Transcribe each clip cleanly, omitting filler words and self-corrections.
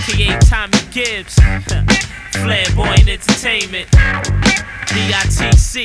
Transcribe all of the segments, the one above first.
aka Tommy Gibbs, Flamboyant Entertainment, DITC,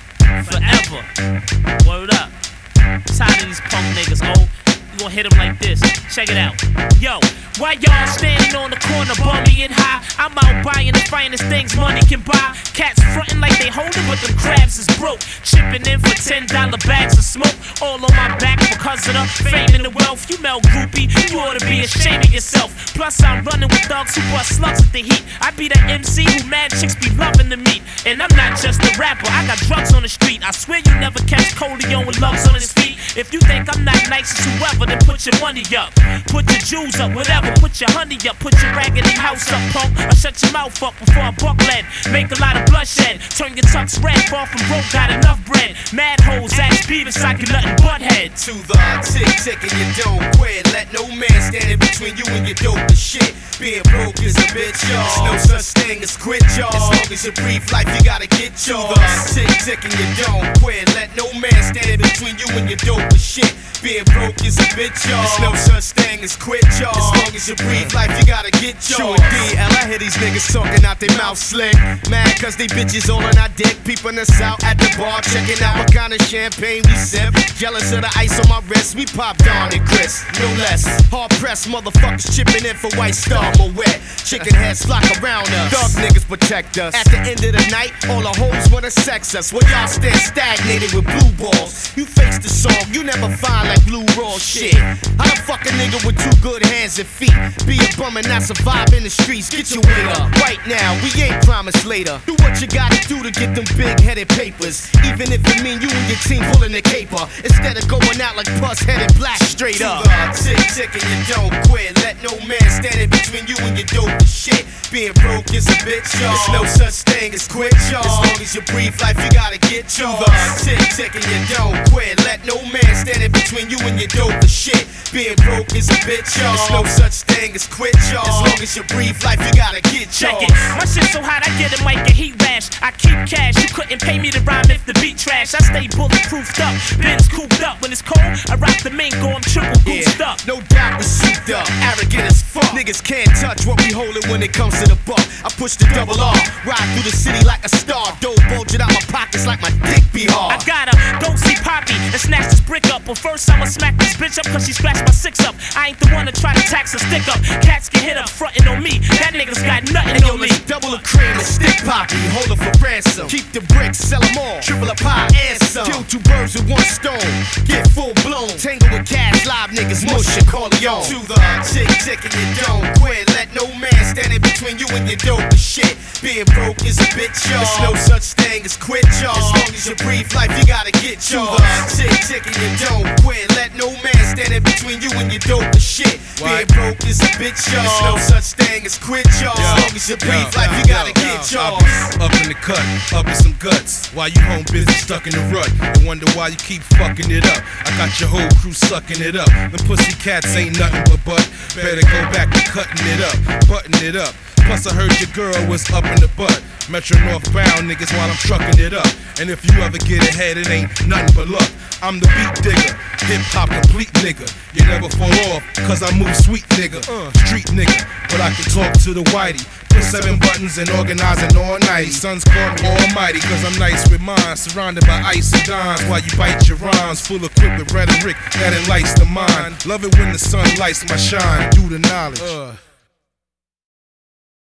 forever. Word up. Tired of these punk niggas, oh. You gon' hit them like this. Check it out. Yo, why y'all standing on the corner, bummy and high? I'm out buying the finest things money can buy. Cats frontin' like they holdin', but them crabs is broke. Chipping in for $10 bags of smoke. All on my back because of the fame and the wealth. You melt groupie, you ought to be ashamed of yourself. Plus I'm running with thugs who bust slugs at the heat. I be the MC who mad chicks be loving to meet. And I'm not just a rapper, I got drugs on the street. I swear you never catch Coleon with lugs on his feet. If you think I'm not nice as whoever, then put your money up. Put your jewels up, whatever, put your honey up. Put your raggedy house up, punk, or shut your mouth up before I buck lead. Make a lot of bloodshed, turn your tux red. Far from broke, got enough bread. Mad hoes, ass Beavis, I get nothing but head. To the tick and you don't quit. Let no man stand in between you and your dope and shit. Being broke is a bitch, y'all. There's no such thing as quit, y'all. As long as you breathe life, you gotta get y'all. To the tick and you don't quit. Let no man stand in between you and your dope and shit. Being broke is a bitch, y'all. There's no such thing as quit, y'all. As long as you breathe life, you gotta get y'all. DL, I hear these niggas talking out their mouth slick. Mad cause they bitches all on our dick. Peeping us out at the bar, checking out what kind of champagne we sip. Jealous of the ice on my wrist, we pop Don and Chris, no less. Hard pressed motherfuckers chipping in for White Star Moet. Chicken heads flock around us. Thug niggas protect us. At the end of the night, all the hoes wanna sex us. While y'all stand stagnated with blue balls. You face the song, you never find like blue raw shit. How the fuck a nigga with two good hands and feet be a bum and not survive in the streets? Get your weight up right now, we ain't promised later. Do what you gotta do to get them big headed papers. Even if it mean you and your team pulling the caper. Instead of going out like puss headed black straight up. Tick and you don't quit. Let no man stand in between you and your dope and shit. Being broke is a bitch, y'all. There's no such thing as quit, y'all. As long as you breathe life, you gotta get y'all. Tick and you don't quit. Let no man stand in between you and your dope and shit. Being broke is a bitch, y'all. There's no such thing as quit, y'all. As long as you breathe life, you gotta get y'all. Check it, my shit so hot I get it like a heat rash. I keep cash, you couldn't pay me to rhyme if the beat trash. I stay bulletproofed up, Ben's cooped up. When it's cold, I rock the Mingo, I'm triple goosed up. No doubt we souped up, arrogant as fuck. Niggas can't touch what we holdin' when it comes to the buck. I push the double R, ride through the city like a star. Dope bulging out my pockets like my dick be hard. I gotta go see Poppy and snatch this brick up. But first I'ma smack this bitch up cause she scratched my six up. I ain't the one to try to tax a stick up. Cats get hit up frontin' on me, that nigga's got nothing on me. Double a cream and stick Poppy, hold her for ransom. Keep the bricks, sell them all, triple a pie and some. Kill two birds with one stone, get full blown. Tangle with cash, live niggas, mush and Corleone. To the tick and you don't quit. Let no man stand in between you and your dope and shit. Being broke is a bitch, y'all. There's no such thing as quit, y'all. As long as you breathe life, you gotta get y'all. Tick and you don't quit. Let no man stand in between you and your dope and shit. Being broke is a bitch, y'all. There's no such thing as quit, y'all. As long as you breathe life, you gotta get y'all. Up in the cut, up in some guts. While you home busy stuck in the rut, and wonder why you keep fucking it up. I got your whole crew sucking it up. The pussy cats ain't nothing but butt. Better go back to cutting it up, button it up. Plus I heard your girl was up in the butt. Metro northbound niggas while I'm trucking it up. And if you ever get ahead, it ain't nothing but luck. I'm the beat digger, hip hop complete nigga. You never fall off, cause I move sweet nigga. Street nigga, but I can talk to the whitey. Put 7 buttons and organizing all night. Sons call me almighty, cause I'm nice with mine. Surrounded by ice and dimes while you bite your rhymes. Full equipped with rhetoric that enlightens the mind. Love it when the sun lights my shine. Do the knowledge.